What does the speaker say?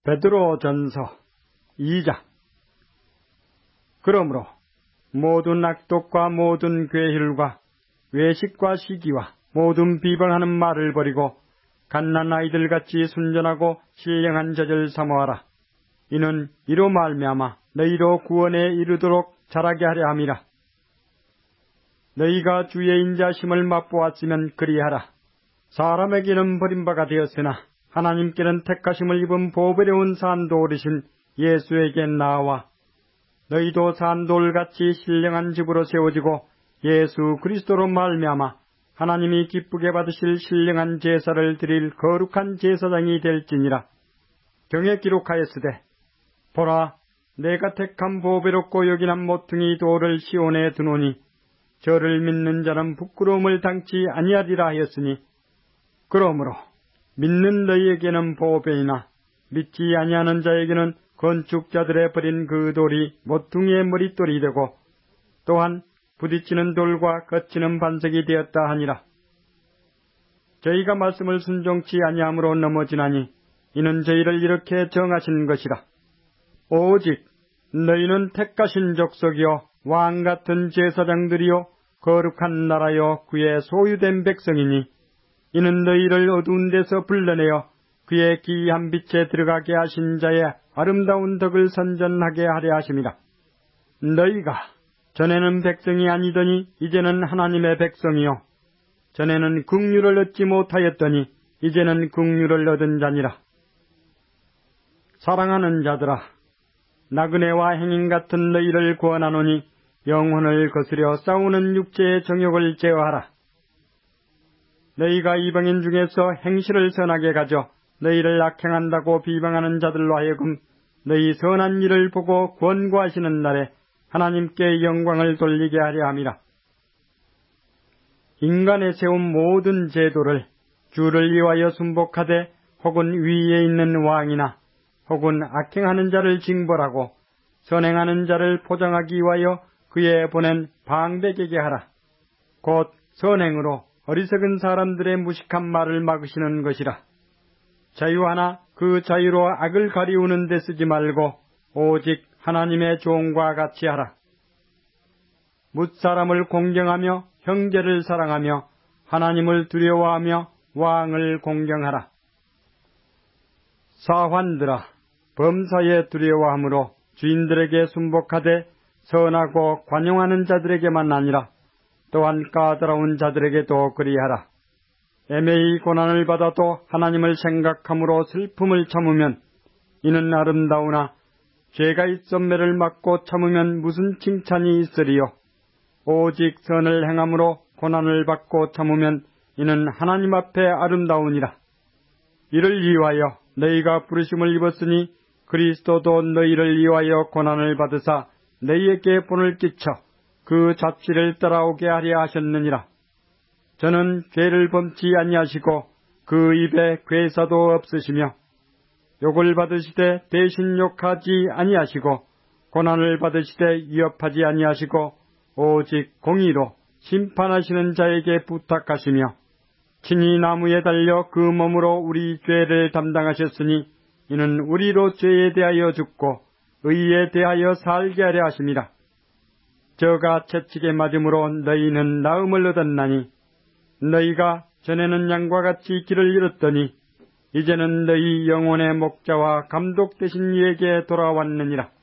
베드로전서 2장. 그러므로 모든 악독과 모든 괴혈과 외식과 시기와 모든 비방하는 말을 버리고 갓난 아이들같이 순전하고 신령한 젖을 사모하라. 이는 이로 말미암아 너희로 구원에 이르도록 자라게 하려 함이라. 너희가 주의 인자심을 맛보았으면 그리하라. 사람에게는 버림바가 되었으나 하나님께는 택하심을 입은 보배로운 산돌이신 예수에게 나와 너희도 산돌같이 신령한 집으로 세워지고 예수 그리스도로 말미암아 하나님이 기쁘게 받으실 신령한 제사를 드릴 거룩한 제사장이 될지니라. 경에 기록하였으되 보라, 내가 택한 보배롭고 요긴한 모퉁이 돌을 시온에 두노니 저를 믿는 자는 부끄러움을 당치 아니하리라 하였으니, 그러므로 믿는 너희에게는 보배이나 믿지 아니하는 자에게는 건축자들의 버린 그 돌이 모퉁이의 머릿돌이 되고 또한 부딪히는 돌과 거치는 반석이 되었다 하니라. 저희가 말씀을 순종치 아니함으로 넘어지나니 이는 저희를 이렇게 정하신 것이라. 오직 너희는 택하신 족속이요 왕같은 제사장들이요 거룩한 나라요 그의 소유된 백성이니 이는 너희를 어두운 데서 불러내어 그의 기이한 빛에 들어가게 하신 자의 아름다운 덕을 선전하게 하려 하심이라. 너희가 전에는 백성이 아니더니 이제는 하나님의 백성이요 전에는 긍휼을 얻지 못하였더니 이제는 긍휼을 얻은 자니라. 사랑하는 자들아, 나그네와 행인 같은 너희를 구원하노니 영혼을 거스려 싸우는 육체의 정욕을 제어하라. 너희가 이방인 중에서 행실을 선하게 가져 너희를 악행한다고 비방하는 자들로 하여금 너희 선한 일을 보고 권고하시는 날에 하나님께 영광을 돌리게 하려 함이라. 인간의 세운 모든 제도를 주를 위하여 순복하되 혹은 위에 있는 왕이나 혹은 악행하는 자를 징벌하고 선행하는 자를 포장하기 위하여 그에 보낸 방백에게 하라. 곧 선행으로 어리석은 사람들의 무식한 말을 막으시는 것이라. 자유하나 그 자유로 악을 가리우는 데 쓰지 말고 오직 하나님의 종과 같이 하라. 뭇사람을 공경하며 형제를 사랑하며 하나님을 두려워하며 왕을 공경하라. 사환들아, 범사에 두려워함으로 주인들에게 순복하되 선하고 관용하는 자들에게만 아니라 또한 까다로운 자들에게도 그리하라. 애매히 고난을 받아도 하나님을 생각함으로 슬픔을 참으면 이는 아름다우나 죄가 있어 매를 맞고 참으면 무슨 칭찬이 있으리요. 오직 선을 행함으로 고난을 받고 참으면 이는 하나님 앞에 아름다우니라. 이를 위하여 너희가 부르심을 입었으니 그리스도도 너희를 위하여 고난을 받으사 너희에게 본을 끼쳐 그 잡지를 따라오게 하려 하셨느니라. 저는 죄를 범치 아니하시고 그 입에 괴사도 없으시며 욕을 받으시되 대신 욕하지 아니하시고 고난을 받으시되 위협하지 아니하시고 오직 공의로 심판하시는 자에게 부탁하시며 친히 나무에 달려 그 몸으로 우리 죄를 담당하셨으니 이는 우리로 죄에 대하여 죽고 의에 대하여 살게 하려 하심이라. 저가 채찍에 맞음으로 너희는 나음을 얻었나니 너희가 전에는 양과 같이 길을 잃었더니 이제는 너희 영혼의 목자와 감독 되신 이에게 돌아왔느니라.